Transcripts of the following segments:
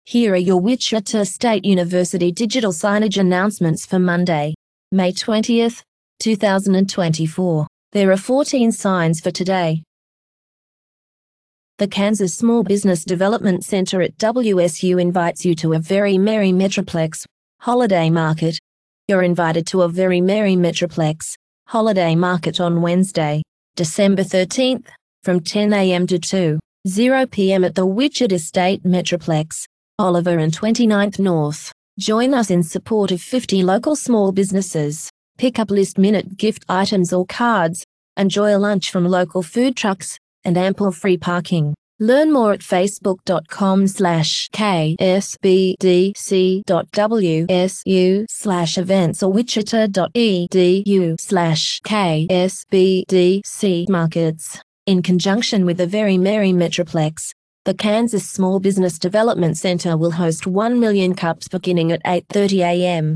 Here are your Wichita State University digital signage announcements for Monday, May 20th, 2024. There are 14 signs for today. The Kansas Small Business Development Center at WSU invites you to a Very Merry Metroplex holiday market. You're invited to a Very Merry Metroplex holiday market on Wednesday, December 13th, from 10 a.m. to 2:00 p.m. at the Wichita State Metroplex, Oliver and 29th North. Join us in support of 50 local small businesses. Pick up last-minute gift items or cards. Enjoy a lunch from local food trucks and ample free parking. Learn more at facebook.com/ksbdc.wsu/events or wichita.edu/ksbdc markets. In conjunction with the Very Merry Metroplex, the Kansas Small Business Development Center will host 1 million cups beginning at 8:30 a.m.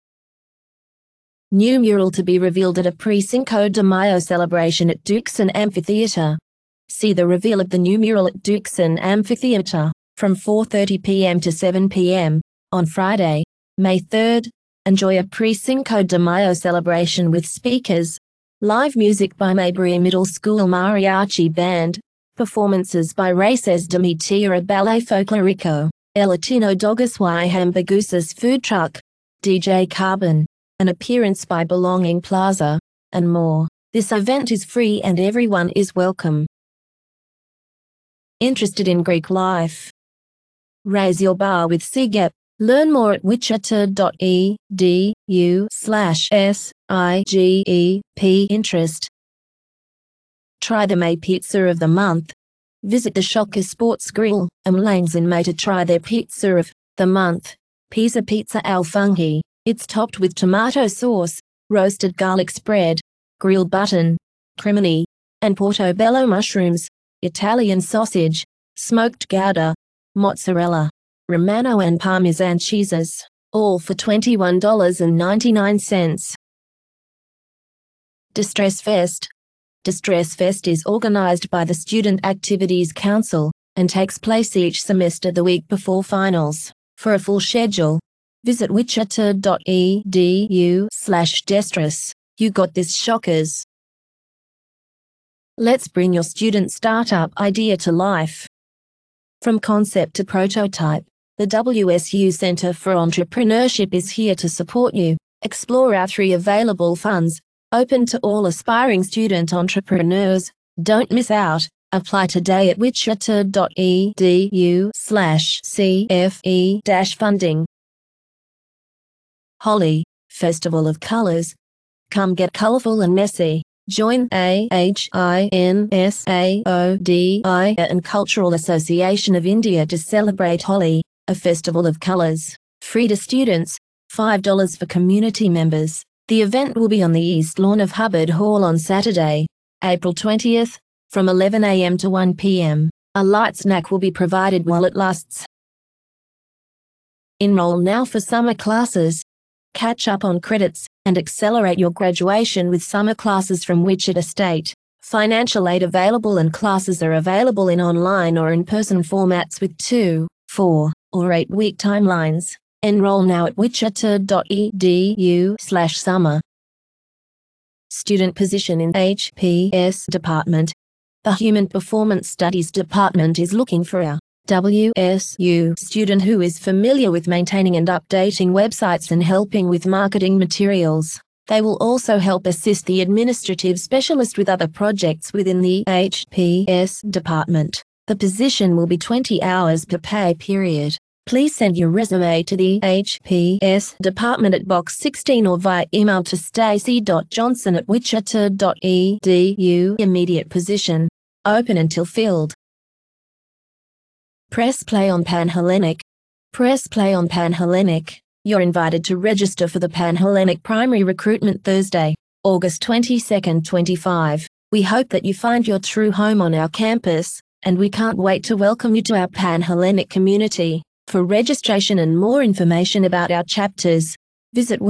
New mural to be revealed at a Pre-Cinco de Mayo celebration at Dukeson Amphitheater. See the reveal of the new mural at Dukeson Amphitheater from 4:30 p.m. to 7 p.m. on Friday, May 3rd. Enjoy a Pre-Cinco de Mayo celebration with speakers, live music by Mayberry Middle School Mariachi Band, performances by Races de Mi Tierra Ballet Folklorico, El Latino Dogas y Hamburguesas Food Truck, DJ Carbon, an appearance by Belonging Plaza, and more. This event is free and everyone is welcome. Interested in Greek life? Raise your bar with SIGEP. Learn more at wichita.edu/SIGEP interest. Try the May Pizza of the Month. Visit the Shocker Sports Grill and Lanes in May to try their Pizza of the Month, Pizza Al Funghi. It's topped with tomato sauce, roasted garlic spread, grilled button, cremini, and portobello mushrooms, Italian sausage, smoked Gouda, mozzarella, Romano and Parmesan cheeses, all for $21.99. Distress Fest. Distress Fest is organized by the Student Activities Council and takes place each semester the week before finals. For a full schedule, visit wichita.edu/Destress. You got this, Shockers. Let's bring your student startup idea to life. From concept to prototype, the WSU Center for Entrepreneurship is here to support you. Explore our 3 available funds, open to all aspiring student entrepreneurs. Don't miss out. Apply today at wichita.edu/CFE-funding. Holi, Festival of Colors. Come get colorful and messy. Join AHINSAODI and Cultural Association of India to celebrate Holi, a festival of colors. Free to students, $5 for community members. The event will be on the East Lawn of Hubbard Hall on Saturday, April 20th, from 11 a.m. to 1 p.m. A light snack will be provided while it lasts. Enroll now for summer classes. Catch up on credits and accelerate your graduation with summer classes from Wichita State. Financial aid available and classes are available in online or in-person formats with 2, 4, or 8-week timelines. Enroll now at wichita.edu/summer. Student position in HPS Department. The Human Performance Studies Department is looking for a WSU student who is familiar with maintaining and updating websites and helping with marketing materials. They will also help assist the administrative specialist with other projects within the HPS department. The position will be 20 hours per pay period. Please send your resume to the HPS department at Box 16 or via email to stacy.johnson@wichita.edu. Immediate position. Open until filled. Press play on Panhellenic. Press play on Panhellenic. You're invited to register for the Panhellenic Primary Recruitment Thursday, August 22nd, 25. We hope that you find your true home on our campus, and we can't wait to welcome you to our Panhellenic community. For registration and more information about our chapters, visit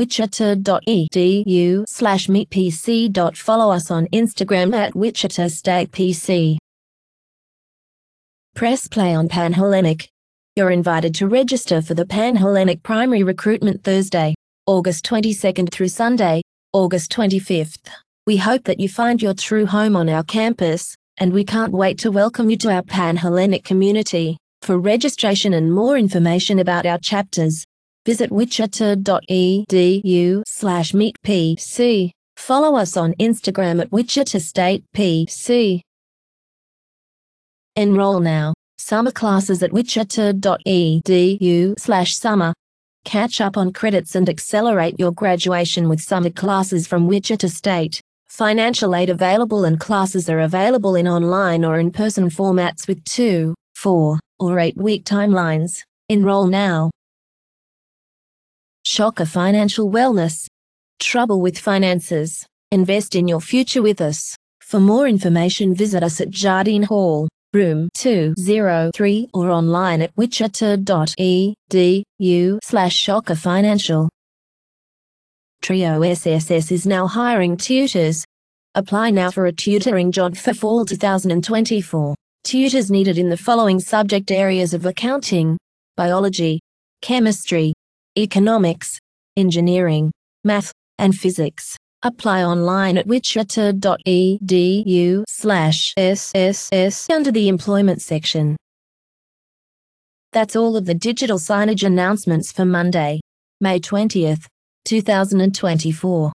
wichita.edu/meetpc. Follow us on Instagram at Wichita State PC. Press play on Panhellenic. You're invited to register for the Pan-Hellenic Primary Recruitment Thursday, August 22nd through Sunday, August 25th. We hope that you find your true home on our campus, and we can't wait to welcome you to our Pan-Hellenic community. For registration and more information about our chapters, visit wichita.edu/meetpc. Follow us on Instagram at Wichita State PC. Enroll now. Summer classes at wichita.edu/summer. Catch up on credits and accelerate your graduation with summer classes from Wichita State. Financial aid available, and classes are available in online or in-person formats with 2, 4, or 8-week timelines. Enroll now. Shocker Financial Wellness. Trouble with finances? Invest in your future with us. For more information, visit us at Jardine Hall, room 203, or online at wichita.edu/Shocker Financial. Trio SSS is now hiring tutors. Apply now for a tutoring job for fall 2024. Tutors needed in the following subject areas of accounting, biology, chemistry, economics, engineering, math, and physics. Apply online at wichita.edu/SSS under the employment section. That's all of the digital signage announcements for Monday, May 20th, 2024.